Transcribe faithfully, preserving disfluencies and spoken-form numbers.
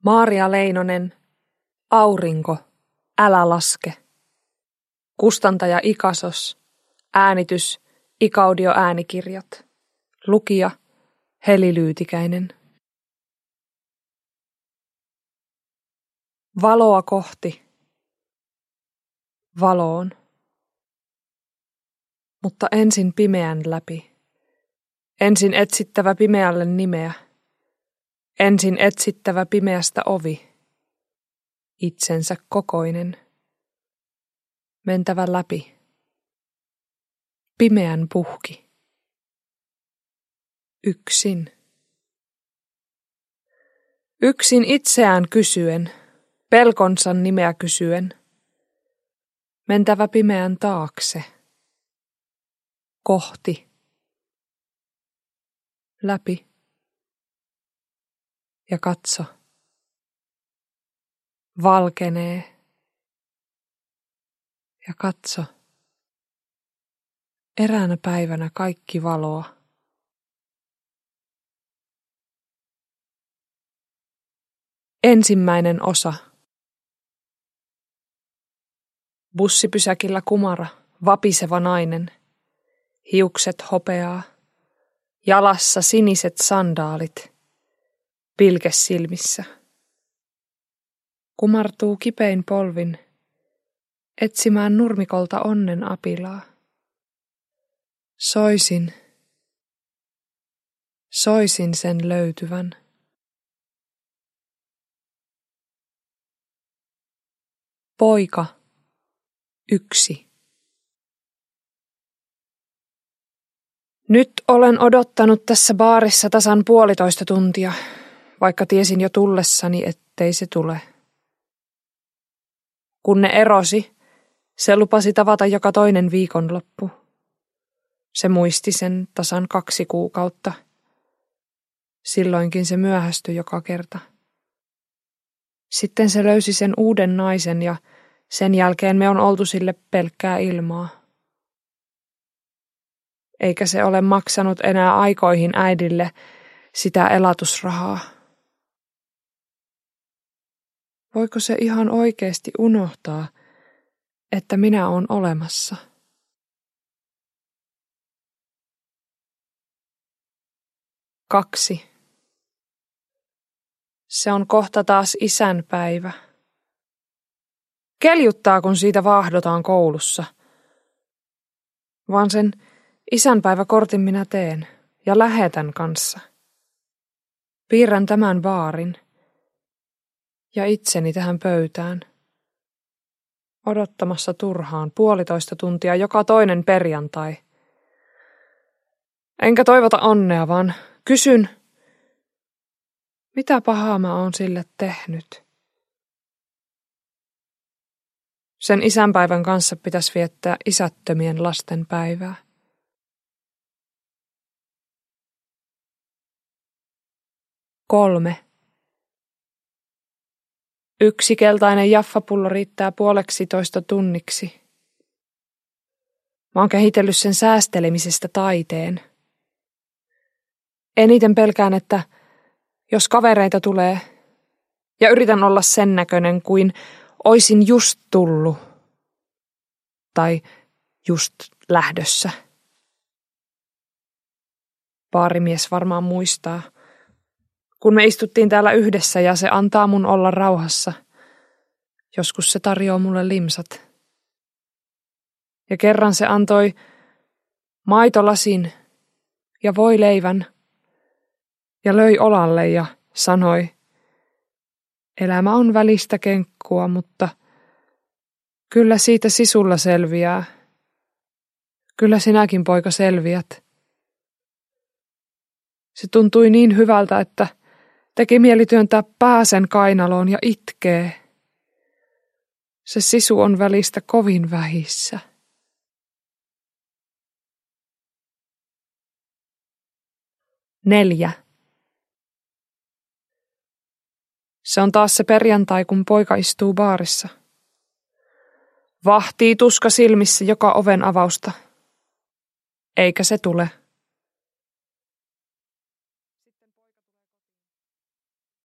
Maaria Leinonen, Aurinko, älä laske. Kustantaja Ikasos, äänitys Ikaudio äänikirjat. Lukija Heli Lyytikäinen. Valoa kohti. Valoon. Mutta ensin pimeän läpi. Ensin etsittävä pimeälle nimeä. Ensin etsittävä pimeästä ovi. Itsensä kokoinen. Mentävä läpi. Pimeän puhki. Yksin. Yksin itseään kysyen, pelkonsa nimeä kysyen. Mentävä pimeän taakse. Kohti. Läpi. Ja katso. Valkenee. Ja katso. Eräänä päivänä kaikki valoa. Ensimmäinen osa. Bussipysäkillä kumara, vapiseva nainen. Hiukset hopeaa. Jalassa siniset sandaalit. Pilke silmissä. Kumartuu kipein polvin, etsimään nurmikolta onnen apilaa. Soisin, soisin sen löytyvän. Poika, yksi. Nyt olen odottanut tässä baarissa tasan puolitoista tuntia, vaikka tiesin jo tullessani, ettei se tule. Kun ne erosi, se lupasi tavata joka toinen viikonloppu. Se muisti sen tasan kaksi kuukautta. Silloinkin se myöhästyi joka kerta. Sitten se löysi sen uuden naisen ja sen jälkeen me on oltu sille pelkkää ilmaa. Eikä se ole maksanut enää aikoihin äidille sitä elatusrahaa. Voiko se ihan oikeasti unohtaa, että minä olen olemassa? Kaksi. Se on kohta taas isänpäivä. Keljuttaa, kun siitä vaahdotaan koulussa. Vaan sen isänpäiväkortin minä teen ja lähetän kanssa. Piirrän tämän baarin ja itseni tähän pöytään. Odottamassa turhaan puolitoista tuntia joka toinen perjantai. Enkä toivota onnea, vaan kysyn, mitä pahaa mä oon sille tehnyt? Sen isänpäivän kanssa pitäisi viettää isättömien lasten päivää. Kolme. Yksi keltainen jaffapullo riittää puoleksi toista tunniksi. Mä oon kehitellyt sen säästelemisestä taiteen. Eniten pelkään, että jos kavereita tulee ja yritän olla sen näköinen kuin oisin just tullut tai just lähdössä. Baarimies varmaan muistaa, kun me istuttiin täällä yhdessä ja se antaa mun olla rauhassa. Joskus se tarjoaa mulle limsat. Ja kerran se antoi maitolasin ja voileivän ja löi olalle ja sanoi, elämä on välistä kenkkua, mutta kyllä siitä sisulla selviää. Kyllä sinäkin, poika, selviät. Se tuntui niin hyvältä, että teki mieli työntää pääsen kainaloon ja itkee. Se sisu on välistä kovin vähissä. Neljä. Se on taas se perjantai, kun poika istuu baarissa. Vahtii tuska silmissä joka oven avausta. Eikä se tule.